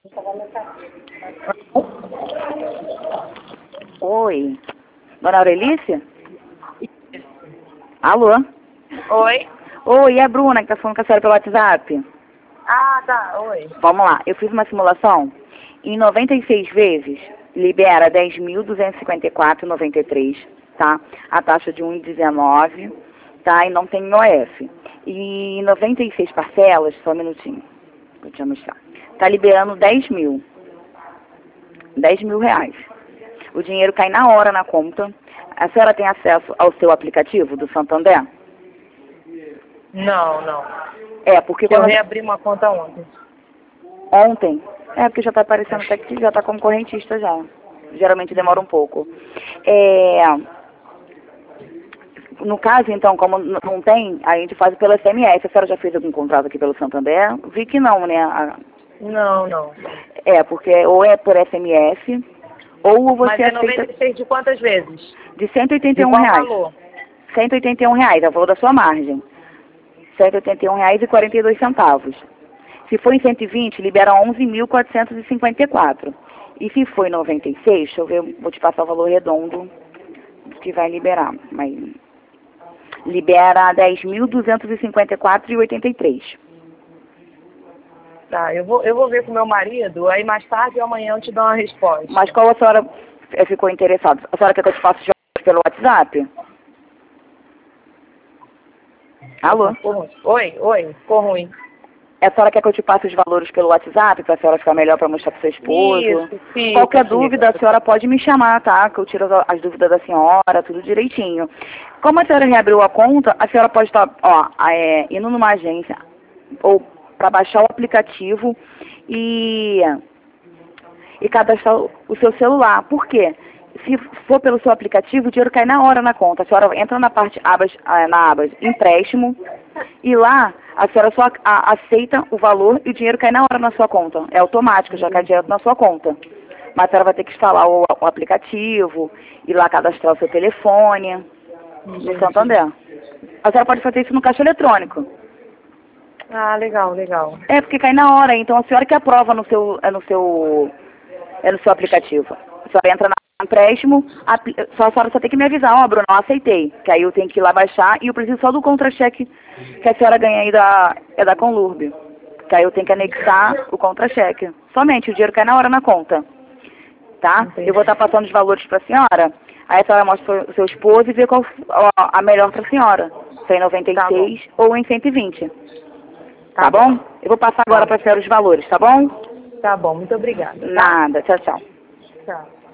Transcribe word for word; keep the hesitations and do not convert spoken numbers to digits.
Oi. Dona Aurelícia? Alô? Oi? Oi, é a Bruna que tá falando com a senhora pelo WhatsApp. Ah, tá. Oi. Vamos lá, eu fiz uma simulação. Em noventa e seis vezes, libera dez mil duzentos e cinquenta e quatro vírgula noventa e três, tá? A taxa de um vírgula dezenove, tá? E não tem I O F. E em noventa e seis parcelas, só um minutinho, vou te mostrar. Tá liberando dez mil. dez mil reais. O dinheiro cai na hora na conta. A senhora tem acesso ao seu aplicativo do Santander? Não, não. É, porque Eu quando... reabri uma conta ontem. Ontem? É, porque já está aparecendo até que já está como correntista já. Geralmente demora um pouco. É... No caso, então, como não tem, a gente faz pelo S M S. A senhora já fez algum contrato aqui pelo Santander? Vi que não, né? A... Não, não. É, porque ou é por S M S, ou você Mas é aceita... noventa e seis de quantas vezes? De cento e oitenta e De um qual reais. valor? cento e oitenta e um reais, é o valor da sua margem. cento e oitenta e um reais e quarenta e dois centavos. Se for em cento e vinte, libera onze mil quatrocentos e cinquenta e quatro. E se for em noventa e seis, deixa eu ver, vou te passar o valor redondo que vai liberar. Mas libera dez mil duzentos e cinquenta e quatro reais e oitenta e três. Tá, eu vou, eu vou ver com meu marido, aí mais tarde ou amanhã eu te dou uma resposta. Mas qual a senhora ficou interessada? A senhora quer que eu te faça os jogos pelo WhatsApp? Alô? Oi, oi, ficou ruim. A senhora quer que eu te passe os valores pelo WhatsApp para a senhora ficar melhor para mostrar para seu esposo? Isso, fica, Qualquer fica. dúvida, a senhora pode me chamar, tá? Que eu tiro as, as dúvidas da senhora, tudo direitinho. Como a senhora reabriu a conta, a senhora pode estar, ó, é, indo numa agência ou para baixar o aplicativo e, e cadastrar o seu celular. Por quê? Se for pelo seu aplicativo, o dinheiro cai na hora na conta. A senhora entra na parte abas, na aba empréstimo e lá a senhora só a, aceita o valor e o dinheiro cai na hora na sua conta. É automático, já cai direto na sua conta. Mas a senhora vai ter que instalar o, o aplicativo, ir lá cadastrar o seu telefone no Santander. A senhora pode fazer isso no caixa eletrônico. Ah, legal, legal. É, porque cai na hora, então a senhora que aprova no seu, é no seu, é no seu aplicativo. A senhora entra na empréstimo, só a senhora só tem que me avisar, ó, oh, Bruno, não aceitei, que aí eu tenho que ir lá baixar e eu preciso só do contra-cheque que a senhora ganha aí da, é da Conlurb, que aí eu tenho que anexar o contra-cheque. Somente, o dinheiro cai na hora na conta, tá? Entendi. Eu vou estar passando os valores para a senhora, aí a senhora mostra o seu esposo e vê qual ó, a melhor para a senhora, se é em noventa e seis tá ou em cento e vinte. Tá, tá bom? bom? Eu vou passar agora tá para a senhora os valores, tá bom? Tá bom, muito obrigada. Tá? Nada, tchau, tchau. Tchau.